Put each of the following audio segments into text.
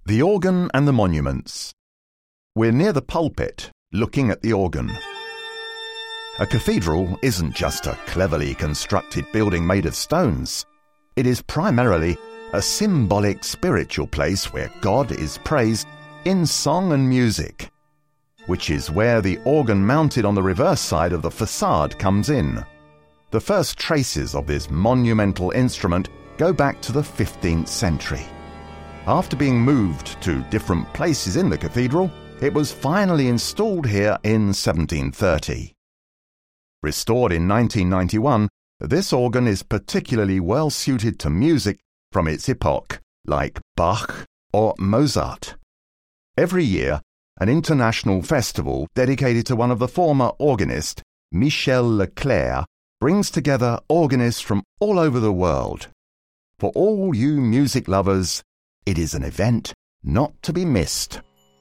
The organ and the monuments. We're near the pulpit, looking at the organ. A cathedral isn't just a cleverly constructed building made of stones. It is primarily a symbolic spiritual place where God is praised in song and music, which is where the organ mounted on the reverse side of the facade comes in. The first traces of this monumental instrument go back to the 15th century. After being moved to different places in the cathedral, it was finally installed here in 1730. Restored in 1991, this organ is particularly well suited to music from its epoch, like Bach or Mozart. Every year, an international festival dedicated to one of the former organists, Michel Leclerc, brings together organists from all over the world. For all you music lovers, it is an event not to be missed.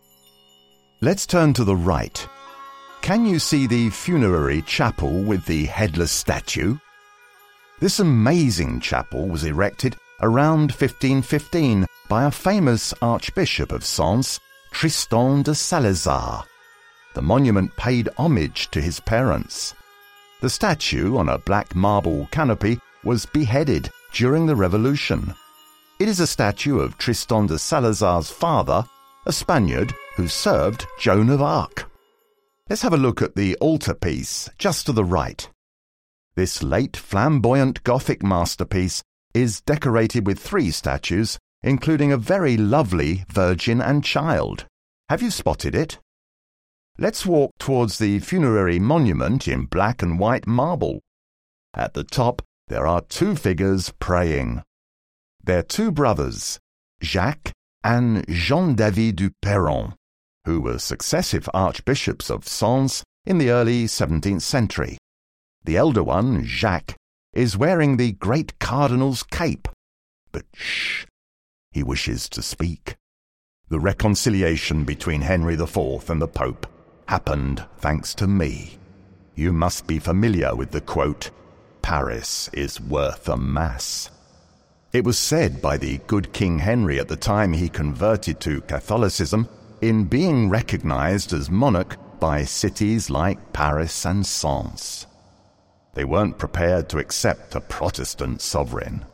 Let's turn to the right. Can you see the funerary chapel with the headless statue? This amazing chapel was erected around 1515 by a famous Archbishop of Sens, Tristan de Salazar. The monument paid homage to his parents. The statue, on a black marble canopy, was beheaded during the Revolution. It is a statue of Tristan de Salazar's father, a Spaniard who served Joan of Arc. Let's have a look at the altarpiece just to the right. This late flamboyant Gothic masterpiece is decorated with 3 statues, including a very lovely Virgin and Child. Have you spotted it? Let's walk towards the funerary monument in black and white marble. At the top, there are 2 figures praying. They're 2 brothers, Jacques and Jean-David du Perron, who were successive archbishops of Sens in the early 17th century. The elder one, Jacques, is wearing the great cardinal's cape. But shh, he wishes to speak. The reconciliation between Henry IV and the Pope happened thanks to me. You must be familiar with the quote, "Paris is worth a mass." It was said by the good King Henry at the time he converted to Catholicism in being recognized as monarch by cities like Paris and Sens. They weren't prepared to accept a Protestant sovereign.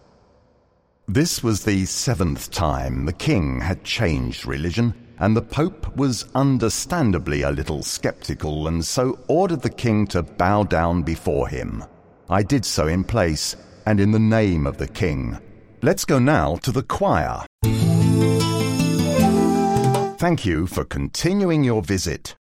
This was the 7th time the king had changed religion, and the Pope was understandably a little skeptical and so ordered the king to bow down before him. I did so in place and in the name of the king. Let's go now to the choir. Thank you for continuing your visit.